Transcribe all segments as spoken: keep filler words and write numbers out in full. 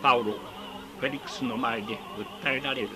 パウロ、フェリックスの前で訴えられる。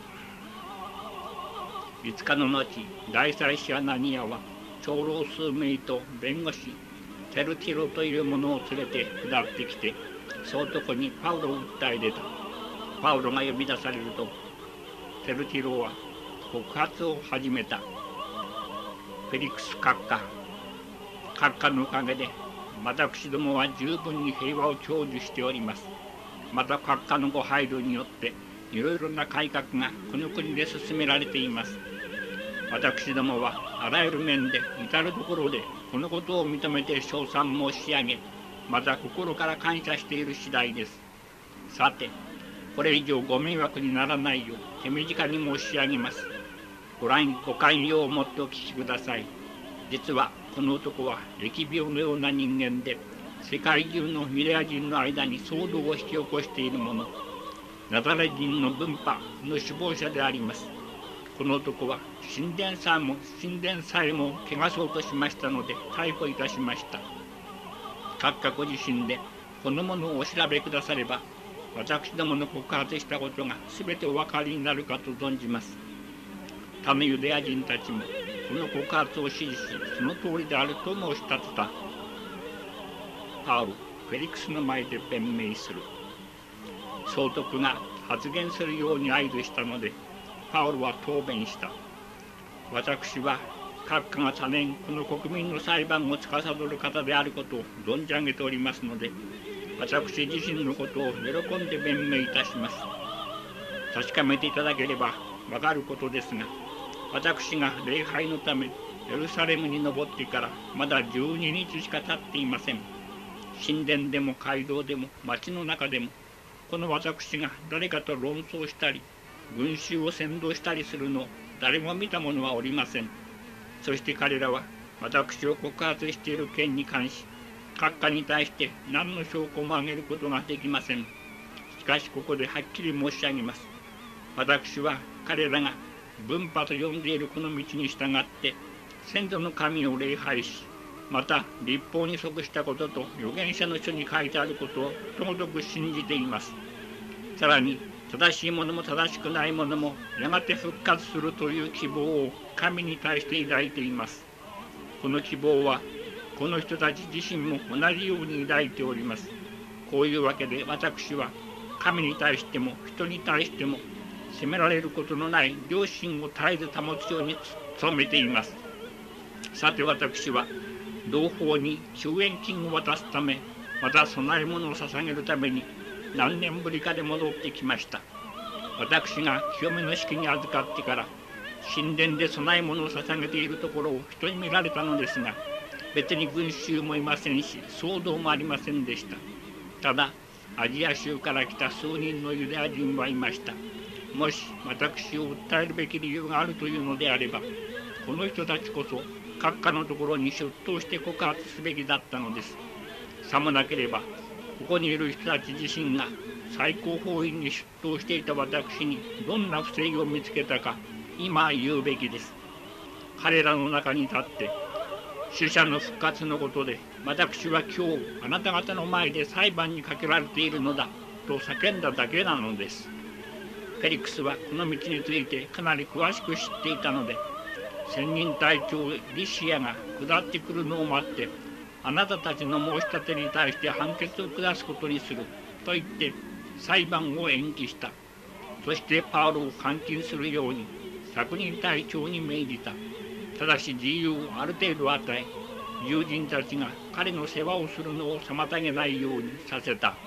いつかの後、大祭司アナニアは長老数名と弁護士テルティロという者を連れて下ってきて、そのとこにパウロを訴え出た。パウロが呼び出されると、テルティロは告発を始めた。フェリックス閣下、閣下のおかげで私どもは十分に平和を享受しております。また閣下のご配慮によっていろいろな改革がこの国で進められています。私どもはあらゆる面で至るところでこのことを認めて称賛申し上げ、また心から感謝している次第です。さて、これ以上ご迷惑にならないよう手短に申し上げます。ご覧ご寛容をもってお聞きください。実はこの男は疫病のような人間で、世界中のユダヤ人の間に騒動を引き起こしているもの、ナザレ人の分派の首謀者であります。この男は神殿さえも神殿さえも汚そうとしましたので逮捕いたしました。閣下ご自身でこのものをお調べくだされば、私どもの告発したことが全てお分かりになるかと存じます。他のユダヤ人たちもこの告発を支持し、その通りであると申し立てた。パウロ、フェリックスの前で弁明する。総督が発言するように合図したので、パウロは答弁した。私は閣下が多年この国民の裁判を司る方であることを存じ上げておりますので、私自身のことを喜んで弁明いたします。確かめていただければわかることですが、私が礼拝のためエルサレムに登ってからまだじゅうににちしか経っていません。神殿でも街道でも町の中でも、この私が誰かと論争したり群衆を扇動したりするのを誰も見た者はおりません。そして彼らは私を告発している件に関し、閣下に対して何の証拠も挙げることができません。しかしここではっきり申し上げます。私は彼らが分派と呼んでいるこの道に従って先祖の神を礼拝し、また律法に即したことと預言者の書に書いてあることをとごとく信じています。さらに正しいものも正しくないものもやがて復活するという希望を神に対して抱いています。この希望はこの人たち自身も同じように抱いております。こういうわけで私は神に対しても人に対しても責められることのない良心を絶えず保つように努めています。さて私は同胞に救援金を渡すため、また供え物を捧げるために何年ぶりかで戻ってきました。私が清めの式に預かってから神殿で供え物を捧げているところを人に見られたのですが、別に群衆もいませんし騒動もありませんでした。ただアジア州から来た数人のユダヤ人はいました。もし私を訴えるべき理由があるというのであれば、この人たちこそ閣下のところに出頭して告発すべきだったのです。さもなければここにいる人たち自身が最高法院に出頭していた私にどんな不正義を見つけたか今言うべきです。彼らの中に立って死者の復活のことで私は今日あなた方の前で裁判にかけられているのだと叫んだだけなのです。フェリックスはこの道についてかなり詳しく知っていたので、専任隊長リシアが下ってくるのを待って、あなたたちの申し立てに対して判決を下すことにすると言って裁判を延期した。そしてパウロを監禁するように百人隊長に命じた。ただし自由をある程度与え、友人たちが彼の世話をするのを妨げないようにさせた。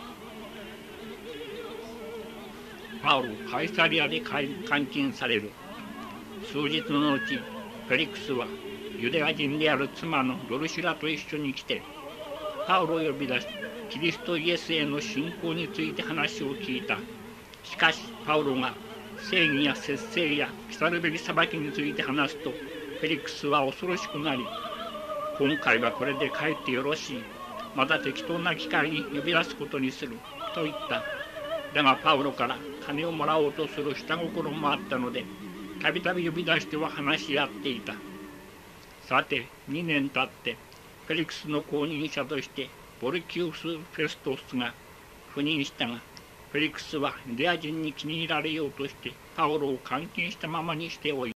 パウロ、カイサリアで監禁される。数日の後、フェリックスはユダヤ人である妻のドルシラと一緒に来て、パウロを呼び出し、キリストイエスへの信仰について話を聞いた。しかし、パウロが正義や節制や来るべき裁きについて話すと、フェリックスは恐ろしくなり、今回はこれで帰ってよろしい。また適当な機会に呼び出すことにする。と言った。だがパウロから金をもらおうとする下心もあったので、たびたび呼び出しては話し合っていた。さて、にねん経って、フェリックスの後任者として、ポルキウス・フェストスが赴任したが、 フェリクスはユダヤ人に気に入られようとしてパウロを監禁したままにしておいた。